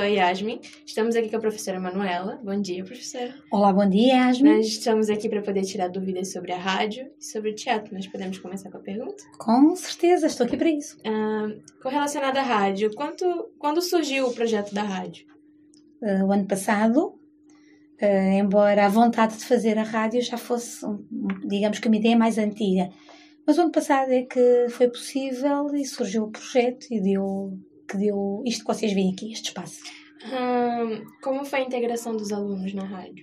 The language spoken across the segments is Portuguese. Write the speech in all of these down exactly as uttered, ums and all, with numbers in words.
a Yasmin. Estamos aqui com a professora Manuela. Bom dia, professora. Olá, bom dia, Yasmin. Nós estamos aqui para poder tirar dúvidas sobre a rádio e sobre o teatro. Nós podemos começar com a pergunta? Com certeza, estou aqui para isso. Ah, com relacionado à rádio, quanto, quando surgiu o projeto da rádio? Uh, o ano passado, uh, embora a vontade de fazer a rádio já fosse, digamos que uma ideia mais antiga. Mas o ano passado é que foi possível e surgiu o projeto e deu, que deu isto que vocês veem aqui, este espaço. Hum, como foi a integração dos alunos na rádio?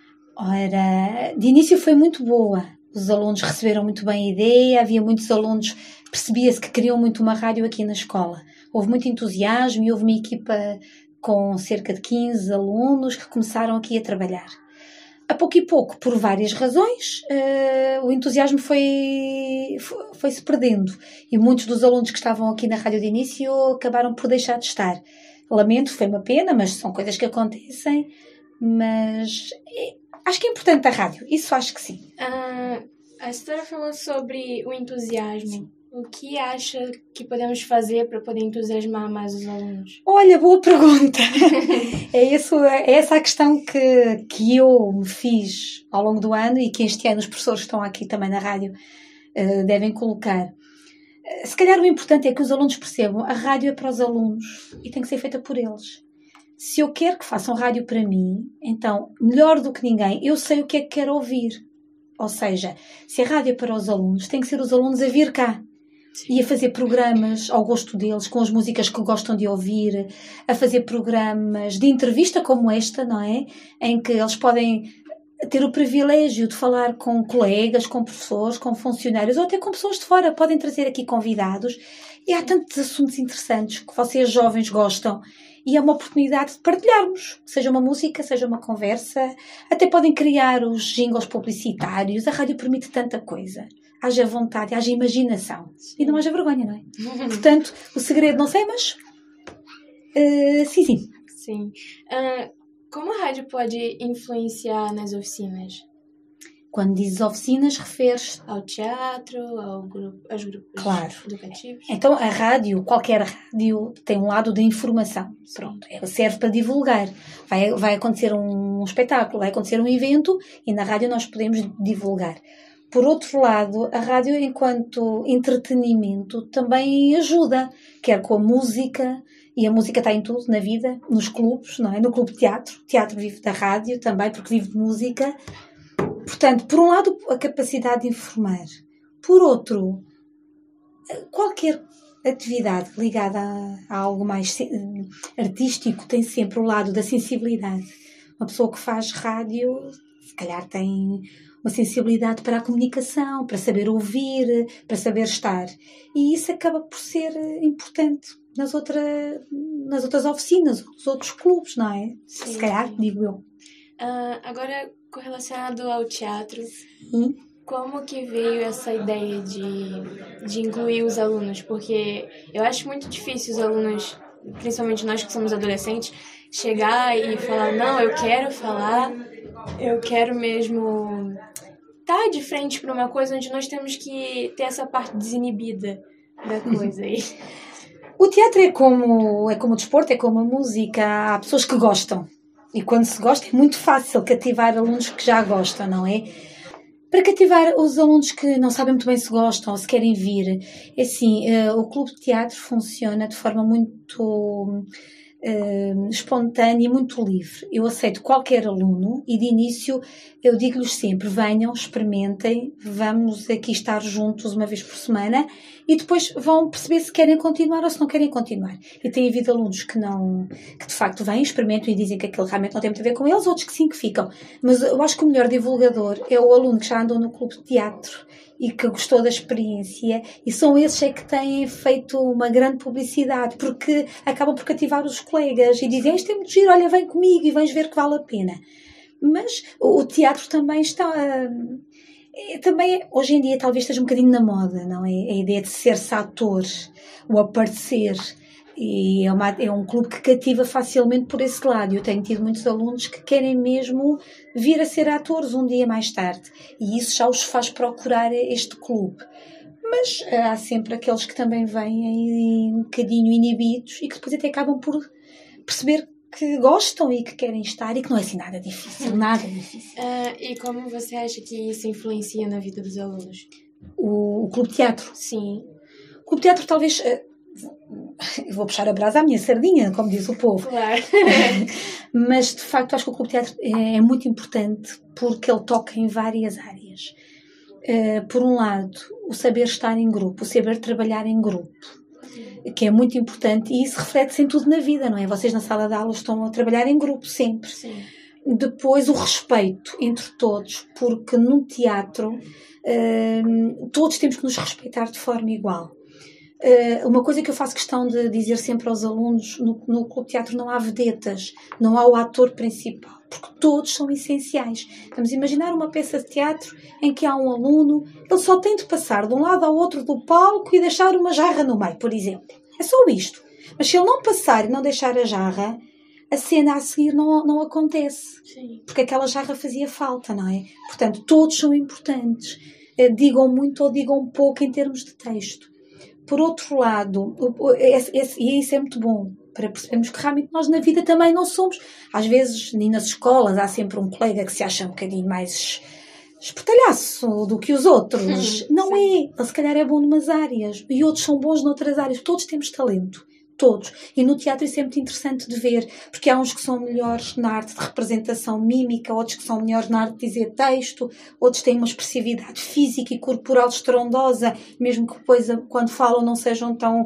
Ora, de início foi muito boa. Os alunos receberam muito bem a ideia, havia muitos alunos, percebia-se que queriam muito uma rádio aqui na escola. Houve muito entusiasmo e houve uma equipa com cerca de quinze alunos que começaram aqui a trabalhar. A pouco e pouco, por várias razões, uh, o entusiasmo foi, foi-se perdendo. E muitos dos alunos que estavam aqui na rádio de início acabaram por deixar de estar. Lamento, foi uma pena, mas são coisas que acontecem. Mas é, acho que é importante a rádio, isso acho que sim. Ah, a senhora falou sobre o entusiasmo. O que acha que podemos fazer para poder entusiasmar mais os alunos? Olha, boa pergunta. é, isso, é essa a questão que, que eu me fiz ao longo do ano e que este ano os professores que estão aqui também na rádio uh, devem colocar. Uh, se calhar o importante é que os alunos percebam a rádio é para os alunos e tem que ser feita por eles. Se eu quero que façam rádio para mim, então, melhor do que ninguém, eu sei o que é que quero ouvir. Ou seja, se a rádio é para os alunos, tem que ser os alunos a vir cá. Sim. E a fazer programas ao gosto deles, com as músicas que gostam de ouvir, a fazer programas de entrevista como esta, não é? Em que eles podem ter o privilégio de falar com colegas, com professores, com funcionários, ou até com pessoas de fora. Podem trazer aqui convidados. E há tantos assuntos interessantes que vocês jovens gostam. E é uma oportunidade de partilharmos. Seja uma música, seja uma conversa. Até podem criar os jingles publicitários. A rádio permite tanta coisa. Haja vontade, haja imaginação. Sim. E não haja vergonha, não é? Portanto, o segredo não sei, mas... Uh, sim, sim. Sim. Uh, como a rádio pode influenciar nas oficinas? Quando dizes oficinas, referes ao teatro, ao grupo, aos grupos claro. educativos? Então, a rádio, qualquer rádio, tem um lado de informação. Pronto, serve para divulgar. Vai, vai acontecer um espetáculo, vai acontecer um evento e na rádio nós podemos divulgar. Por outro lado, a rádio, enquanto entretenimento, também ajuda, quer com a música, e a música está em tudo na vida, nos clubes, não é? No clube de teatro. O teatro vive da rádio também, porque vive de música. Portanto, por um lado, a capacidade de informar. Por outro, qualquer atividade ligada a, a algo mais artístico tem sempre o lado da sensibilidade. Uma pessoa que faz rádio, se calhar tem uma sensibilidade para a comunicação, para saber ouvir, para saber estar. E isso acaba por ser importante nas, outra, nas outras oficinas, nos outros clubes, não é? Sim. Se calhar, digo eu. Uh, agora, correlacionado ao teatro, hum? como que veio essa ideia de, de incluir os alunos? Porque eu acho muito difícil os alunos, principalmente nós que somos adolescentes, chegar e falar, não, eu quero falar, eu quero mesmo estar de frente para uma coisa onde nós temos que ter essa parte desinibida da coisa aí. O teatro é como, é como o desporto, é como a música. Há pessoas que gostam. E quando se gosta é muito fácil cativar alunos que já gostam, não é? Para cativar os alunos que não sabem muito bem se gostam ou se querem vir, é assim, uh, o clube de teatro funciona de forma muito uh, espontânea e muito livre. Eu aceito qualquer aluno e de início eu digo-lhes sempre, venham, experimentem, vamos aqui estar juntos uma vez por semana e depois vão perceber se querem continuar ou se não querem continuar. E tem havido alunos que não, que de facto vêm, experimentam e dizem que aquilo realmente não tem muito a ver com eles, outros que sim que ficam. Mas eu acho que o melhor divulgador é o aluno que já andou no clube de teatro e que gostou da experiência, e são esses é que têm feito uma grande publicidade, porque acabam por cativar os colegas e dizem, isto é muito giro, olha, vem comigo e vens ver que vale a pena. Mas o teatro também está... É, também, hoje em dia, talvez esteja um bocadinho na moda, não é? A ideia de ser-se ator, o aparecer. E é, uma, é um clube que cativa facilmente por esse lado. Eu tenho tido muitos alunos que querem mesmo vir a ser atores um dia mais tarde. E isso já os faz procurar este clube. Mas há sempre aqueles que também vêm aí um bocadinho inibidos e que depois até acabam por perceber que gostam e que querem estar e que não é assim nada difícil, nada difícil. Uh, e como você acha que isso influencia na vida dos alunos? O, o Clube de Teatro? Sim. O Clube de Teatro talvez... Uh, eu vou puxar a brasa à minha sardinha, como diz o povo. Claro. Mas, de facto, acho que o Clube de Teatro é, é muito importante porque ele toca em várias áreas. Uh, por um lado, o saber estar em grupo, o saber trabalhar em grupo, que é muito importante, e isso reflete-se em tudo na vida, não é? Vocês na sala de aula estão a trabalhar em grupo sempre. Sim. Depois o respeito entre todos, porque no teatro uh, todos temos que nos respeitar de forma igual. Uh, uma coisa que eu faço questão de dizer sempre aos alunos, no, no Clube de Teatro não há vedetas, não há o ator principal, porque todos são essenciais. Vamos imaginar uma peça de teatro em que há um aluno, ele só tem de passar de um lado ao outro do palco e deixar uma jarra no meio, por exemplo. É só isto. Mas se ele não passar e não deixar a jarra, a cena a seguir não, não acontece. Sim. Porque aquela jarra fazia falta, não é? Portanto, todos são importantes. Uh, digam muito ou digam pouco em termos de texto. Por outro lado, esse, esse, e isso é muito bom, para percebermos que realmente nós na vida também não somos. Às vezes, nem nas escolas, há sempre um colega que se acha um bocadinho mais espertalhaço do que os outros. Não Sim. é. Ele se calhar é bom numas áreas e outros são bons noutras áreas. Todos temos talento. Todos. E no teatro isso é muito interessante de ver, porque há uns que são melhores na arte de representação mímica, outros que são melhores na arte de dizer texto, outros têm uma expressividade física e corporal estrondosa, mesmo que depois, quando falam, não sejam tão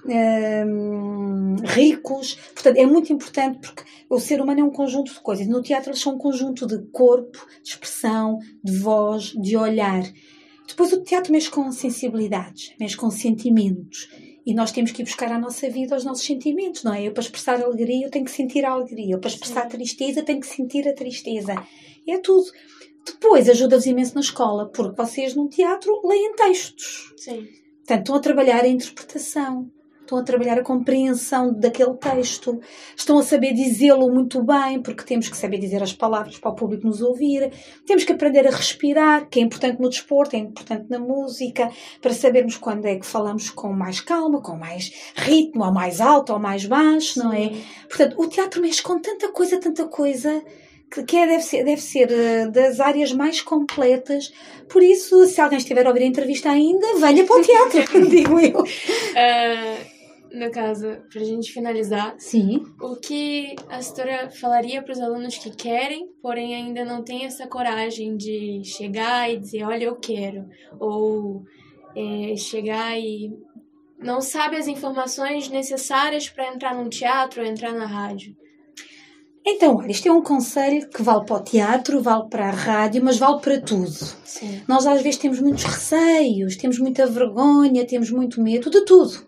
hum, ricos. Portanto, é muito importante porque o ser humano é um conjunto de coisas. No teatro eles são um conjunto de corpo, de expressão, de voz, de olhar. Depois o teatro mexe com sensibilidades, mexe com sentimentos. E nós temos que ir buscar à nossa vida os nossos sentimentos, não é? Eu, para expressar alegria, eu tenho que sentir a alegria. Eu, para expressar tristeza, tenho que sentir a tristeza. É tudo. Depois, ajuda-vos imenso na escola, porque vocês, num teatro, leem textos. Sim. Portanto, estão a trabalhar a interpretação. Estão a trabalhar a compreensão daquele texto. Estão a saber dizê-lo muito bem, porque temos que saber dizer as palavras para o público nos ouvir. Temos que aprender a respirar, que é importante no desporto, é importante na música, para sabermos quando é que falamos com mais calma, com mais ritmo, ou mais alto, ou mais baixo, não é? Portanto, o teatro mexe com tanta coisa, tanta coisa, que é, deve ser, deve ser uh, das áreas mais completas. Por isso, se alguém estiver a ouvir a entrevista ainda, venha para o teatro, digo eu. Uh... No caso, para a gente finalizar, Sim. O que a setora falaria para os alunos que querem, porém ainda não têm essa coragem de chegar e dizer, olha, eu quero, ou é, chegar e não sabe as informações necessárias para entrar num teatro ou entrar na rádio? Então, olha, isto é um conselho que vale para o teatro, vale para a rádio, mas vale para tudo. Sim. Nós às vezes temos muitos receios, temos muita vergonha, temos muito medo de tudo.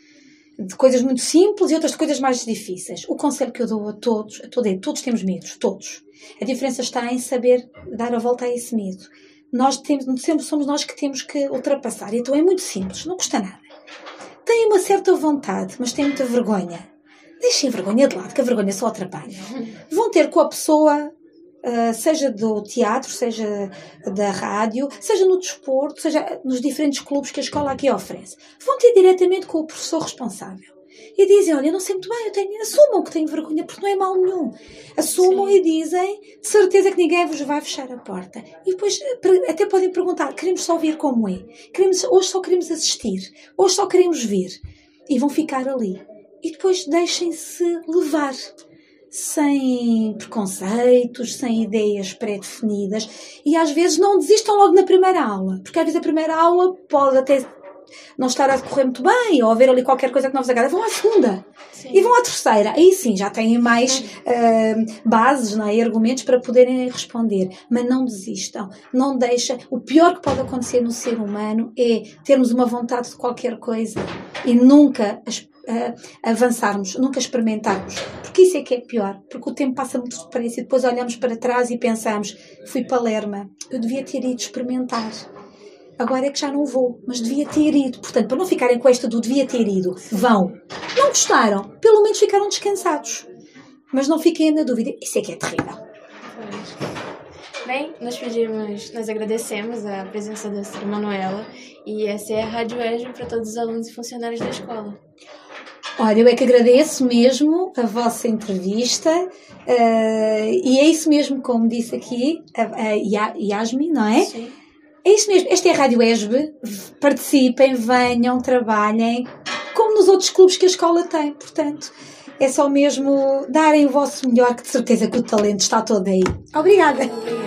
De coisas muito simples e outras de coisas mais difíceis. O conselho que eu dou a todos, a todos, é, todos temos medos, todos. A diferença está em saber dar a volta a esse medo. Nós temos, sempre somos nós que temos que ultrapassar. Então é muito simples, não custa nada. Têm uma certa vontade, mas têm muita vergonha. Deixem a vergonha de lado, que a vergonha só atrapalha. Vão ter com a pessoa, Uh, seja do teatro, seja da rádio, seja no desporto, seja nos diferentes clubes que a escola aqui oferece. Vão ter diretamente com o professor responsável. E dizem, olha, eu não sei muito bem, eu tenho... assumam que têm vergonha, porque não é mal nenhum. Assumam Sim. e dizem, de certeza que ninguém vos vai fechar a porta. E depois até podem perguntar, queremos só ver como é. Queremos, hoje só queremos assistir. Hoje só queremos ver. E vão ficar ali. E depois deixem-se levar. Sem preconceitos, sem ideias pré-definidas, e às vezes não desistam logo na primeira aula, porque às vezes a primeira aula pode até não estar a decorrer muito bem, ou haver ali qualquer coisa que não vos agrada. Vão à segunda, sim. E vão à terceira, aí sim, já têm mais uh, bases, não é? E argumentos para poderem responder, mas não desistam, não deixem. O pior que pode acontecer no ser humano é termos uma vontade de qualquer coisa e nunca Uh, avançarmos, nunca experimentarmos, porque isso é que é pior, porque o tempo passa muito depressa e depois olhamos para trás e pensamos, fui para Lerma, eu devia ter ido experimentar, agora é que já não vou, mas devia ter ido. Portanto, para não ficarem com esta do devia ter ido, vão. Não gostaram, pelo menos ficaram descansados, mas não fiquem na dúvida, isso é que é terrível. Bem, nós pedimos, nós agradecemos a presença da senhora Manuela, e essa é a Rádio E J para todos os alunos e funcionários da escola. Olha, eu é que agradeço mesmo a vossa entrevista uh, e é isso mesmo, como disse aqui a, a Yasmin, não é? Sim. É isso mesmo, esta é a Rádio ESB, participem, venham, trabalhem, como nos outros clubes que a escola tem, portanto, é só mesmo darem o vosso melhor, que de certeza que o talento está todo aí. Obrigada!